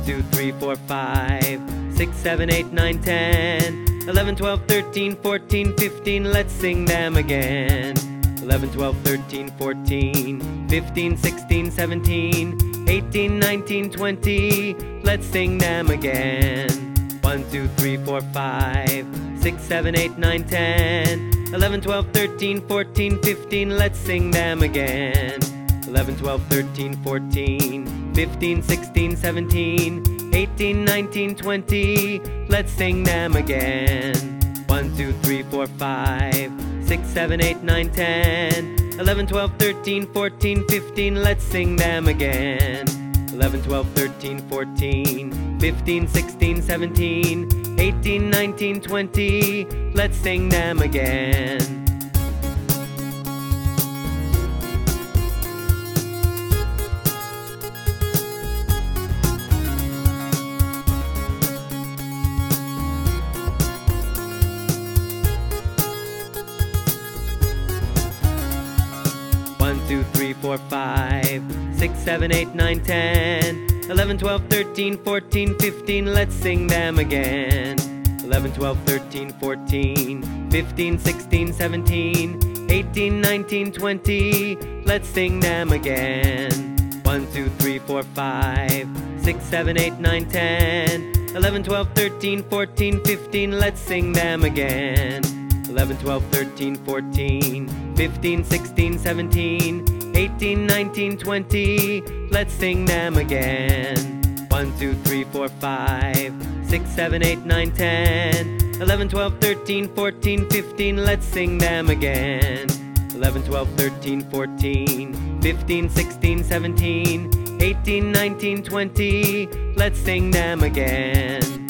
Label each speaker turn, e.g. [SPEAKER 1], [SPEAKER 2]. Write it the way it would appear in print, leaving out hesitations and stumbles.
[SPEAKER 1] 2, 3, 4, 5, 6, 7, 8, 9, 10, 11, 12, 13, 14, 15, let's sing them again. 11, 12, 13, 14, 15, 16, 17, 18, 19, 20, let's sing them again. 1, 2, 3, 4, 5, 6, 7, 8, 9, 10, 11, 12, 13, 14, 15, let's sing them again. 11, 12, 13, 14, 15, 16, 17, 18, 19, 20, let's sing them again. 1, 2, 3, 4, 5, 6, 7, 8, 9, 10, 11, 12, 13, 14, 15, let's sing them again. 11, 12, 13, 14, 15, 16, 17, 18, 19, 20, let's sing them again. 1, 2, 3, 4, 5, 6, 7, 8, 9, 10, 11, 12, 13, 14, 15, let's sing them again. 11, 12, 13, 14, 15, 16, 17, 18, 19, 20, let's sing them again. 1, 2, 3, 4, 5, 6, 7, 8, 9, 10, 11, 12, 13, 14, 15, let's sing them again. 11, 12, 13, 14, 15, 16, 17, 18, 19, 20, let's sing them again. 1, 2, 3, 4, 5, 6, 7, 8, 9, 10, 11, 12, 13, 14, 15, let's sing them again. 11, 12, 13, 14, 15, 16, 17, 18, 19, 20, let's sing them again.